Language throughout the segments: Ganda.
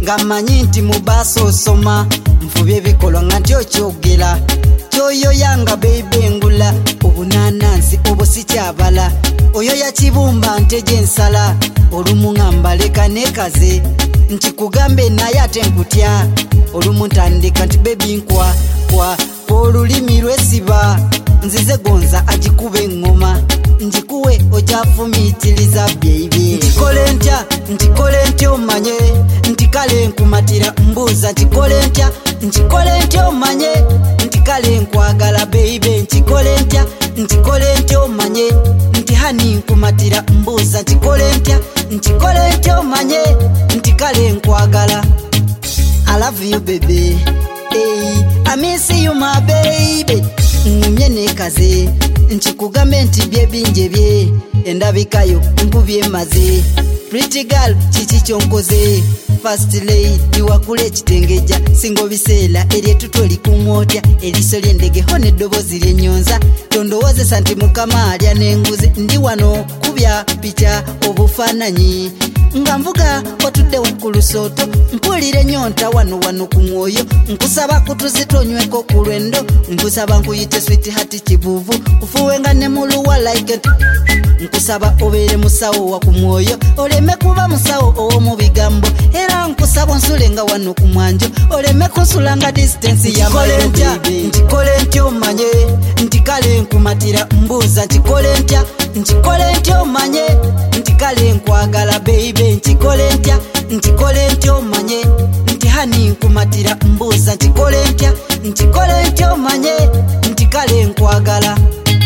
ngamanyi nti mu baso soma mfubye bikolwa nga ntyokyoggera kyoyo yanga baby ngula obunanansi obwo sikyabala oyo yakibumba nteje ensala olumu ngamba leka nekaze nkikugambe naye ate nkutya olumu ntandika nti baby nkwa olulimi lwesiba nzize gonza agikuba engoma njikuwe ojafumitiriza baby ntikole ntya omanye nti kale nkumatira mbuuza ntikole ntya omanye nti kale nkwagala baby ntikole ntya omanye nti hani nkumatira mbuuza ntikole ntya omanye nti kale nkwagala. I love you baby, hey, I miss you my baby. Ngumye nekaze nkikugambe nti bye binje bye endabikayo nkubye maze pretty girl chichi kyonkoze first lady wakule ekitengeja singo biseera eryetutoli kumwotya eriso lyendege hone eddobozi lyenyonza tondowooze santi mukama alya n'enguzi ndi wano kubya picha obufaananyi nga nvuga watudde ku lusooto mpulire nyonta wano ku mwoyo nkusaba kutuzitonyweko ku lwendo nkusaba nkuyite switi hati kibuuvu kufuwenga ne muluwa like nkusaba obeere musawo wa ku mwoyo oleme kuba musawo ow'omu bigambo era nkusaba onsulenga wano ku mwanjo oleme kunsulanga distance yamayo ntikole ntya omanye nti kale nkumatira mbuuza ntikole ntya omanye nti kale nkwagala baby ntikole ntya omanye nti hani nkumatira mbuuza ntikole ntya omanye nti kale nkwagala.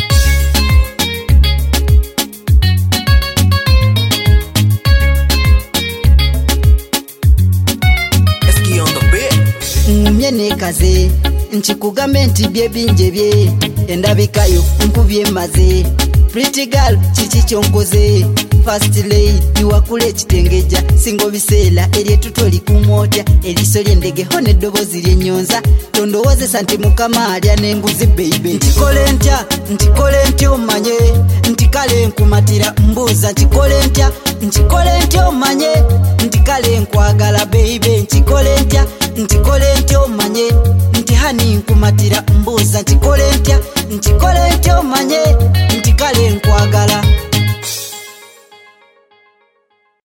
Ngumye nekaze nkikugambe nti bye binje bye endabikayo nkubye maze pretty girl chichi kyonkoze first lady wakule ekitengeja singo biseera eryetutoli kumwotya eriso lyendege hone eddobozi lyenyonza tondowooze santi mukama alya n'enguzi baby ntikole ntya omanye nti kale nkumatira mbuuza ntikole ntya omanye nti kale nkwagala baby ntikole ntya omanye nti hani nkumatira mbuuza ntikole ntya omanye